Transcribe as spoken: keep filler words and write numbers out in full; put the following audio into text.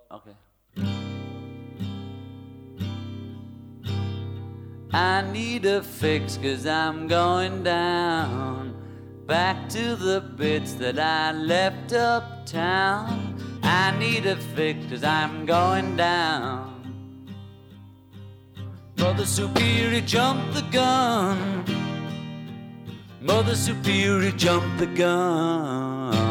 Okay. I need a fix 'cause I'm going down, back to the bits that I left uptown. I need a fix 'cause I'm going down. Mother Superior jumped the gun. Mother Superior jumped the gun.